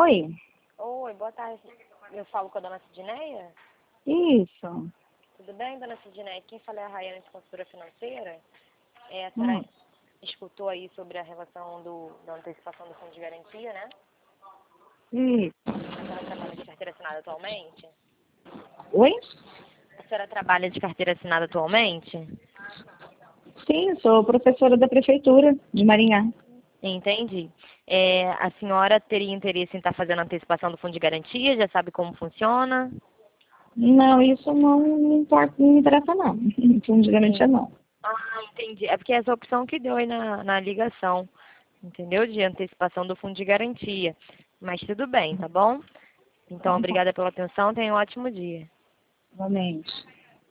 Oi? Oi, boa tarde. Eu falo com a dona Sidneia? Isso. Tudo bem, dona Sidneia? Quem fala é a Rayane de Consultora Financeira. A senhora escutou aí sobre a relação da antecipação do fundo de garantia, né? Isso. A senhora trabalha de carteira assinada atualmente? Oi? A senhora trabalha de carteira assinada atualmente? Sim, sou professora da Prefeitura de Maringá. Entendi. A senhora teria interesse em estar fazendo a antecipação do fundo de garantia? Já sabe como funciona? Não, isso não me importa, não me interessa não. Fundo de garantia não. Ah, entendi. É porque é essa opção que deu aí na ligação, entendeu? De antecipação do fundo de garantia. Mas tudo bem, tá bom? Então, Então, tá. obrigada pela atenção. Tenha um ótimo dia. Realmente.